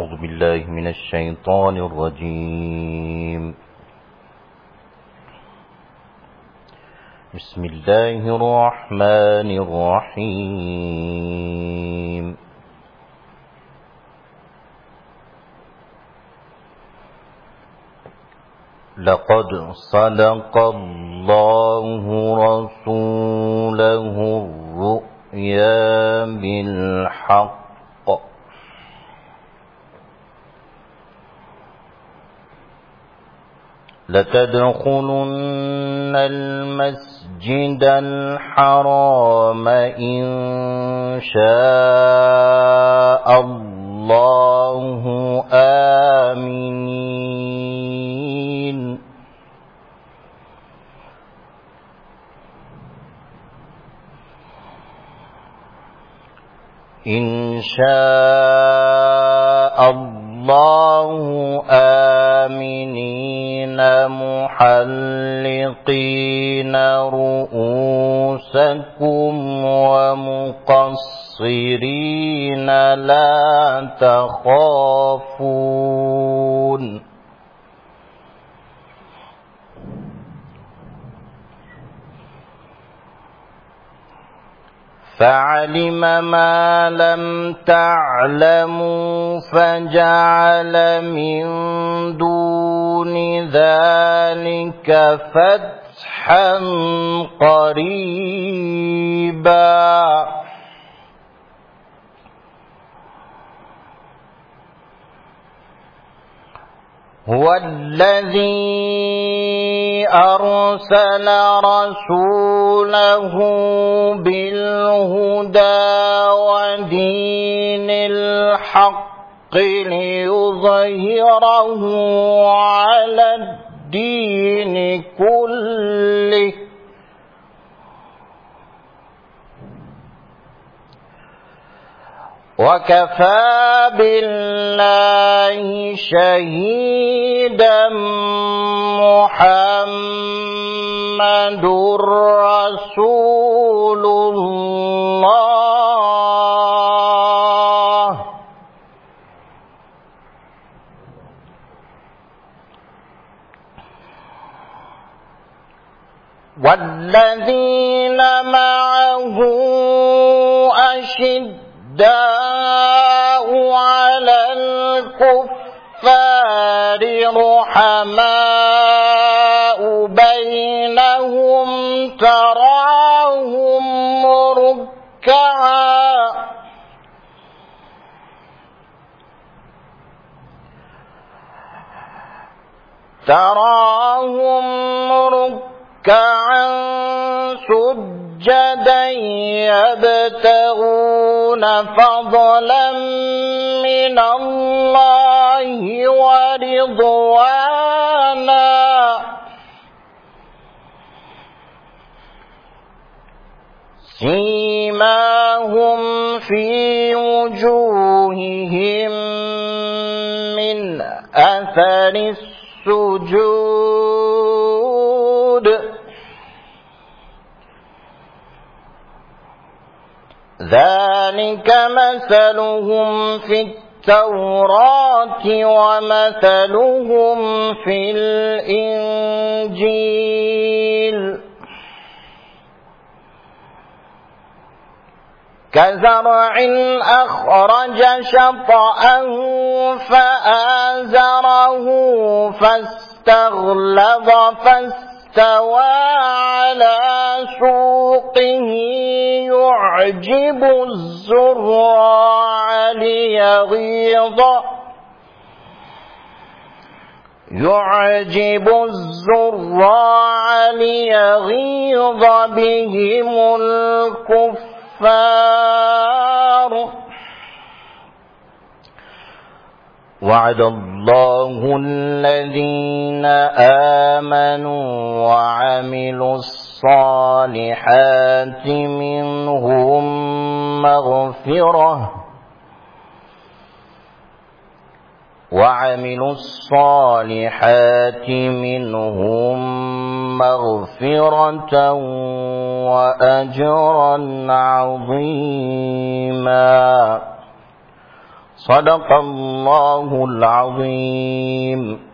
أعوذ بالله من الشيطان الرجيم. بسم الله الرحمن الرحيم. لقد صدق الله رسوله الرؤيا بالحق لتدخلن المسجد الحرام إن شاء الله آمنين إن شاء الله آمنين محلقين رؤوسكم ومقصرين لا تخافون فعلم ما لم تعلموا فجعل من دون ذلك فتحا قريبا هو الذي أرسل رسوله بالهدى ودين الحق ليظهره على الدين كله وكفى بالله شهيدا محمد رسول الله والذين معه أشداء على الكفار رحماء بينهم تراهم ركعا سجدا يبتغون فضلا من الله ورضوانا سيماهم في وجوههم من أثر السجود ذلك مثلهم في التوراة ومثلهم في الإنجيل كزرع أخرج شطأه فآزره فاستغلظ فاستوى على سوقه يعجب الزراع ليغيظ بهم الكفار وعد الله الذين آمنوا وعملوا الصالحات منهم مغفرة وأجرا عظيما صدق الله العظيم.